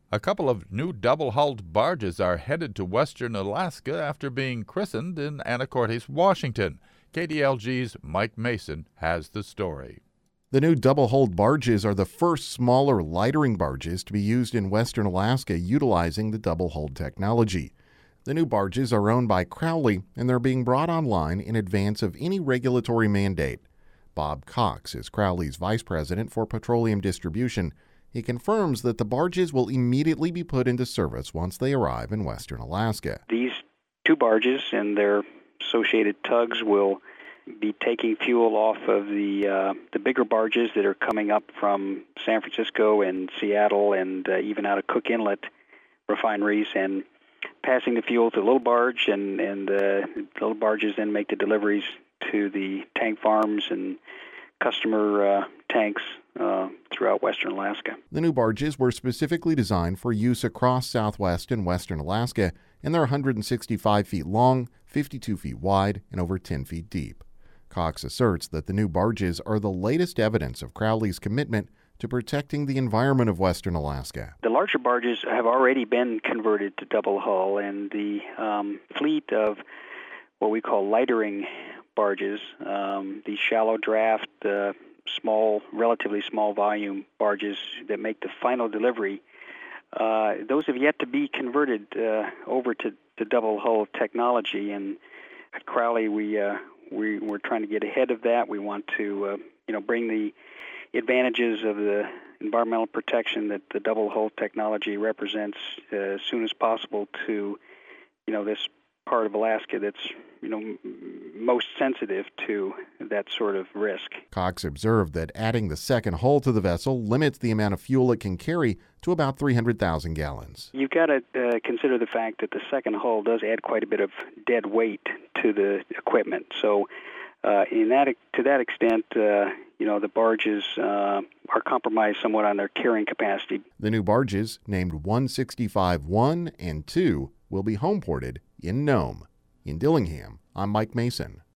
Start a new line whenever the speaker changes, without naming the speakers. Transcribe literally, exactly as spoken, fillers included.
A couple of new double-hulled barges are headed to western Alaska after being christened in Anacortes, Washington. K D L G's Mike Mason has the story.
The new double-hulled barges are the first smaller lightering barges to be used in western Alaska utilizing the double-hulled technology. The new barges are owned by Crowley, and they're being brought online in advance of any regulatory mandate. Bob Cox is Crowley's vice president for petroleum distribution. He confirms that the barges will immediately be put into service once they arrive in western Alaska.
These two barges and their associated tugs will be taking fuel off of the uh, the bigger barges that are coming up from San Francisco and Seattle and uh, even out of Cook Inlet refineries, and passing the fuel to the little barge, and, and uh, the little barges then make the deliveries to the tank farms and customer uh, tanks uh, throughout western Alaska.
The new barges were specifically designed for use across southwest and western Alaska, and they're one hundred sixty-five feet long, fifty-two feet wide, and over ten feet deep. Cox asserts that the new barges are the latest evidence of Crowley's commitment to protecting the environment of western Alaska.
The larger barges have already been converted to double hull, and the um, fleet of what we call lightering barges, um, these shallow draft, uh, small, relatively small volume barges that make the final delivery, uh, those have yet to be converted uh, over to, to double hull technology. And at Crowley, we uh, we we're trying to get ahead of that. We want to uh, you know bring the advantages of the environmental protection that the double hull technology represents uh, as soon as possible to you know this part of Alaska that's you know m- most sensitive to that sort of risk.
Cox observed that adding the second hull to the vessel limits the amount of fuel it can carry to about three hundred thousand gallons.
You've got to uh, consider the fact that the second hull does add quite a bit of dead weight to the equipment. So uh, in that to that extent, uh, you know, the barges uh, are compromised somewhat on their carrying capacity.
The new barges, named one sixty-five one and two, will be homeported in Nome. In Dillingham, I'm Mike Mason.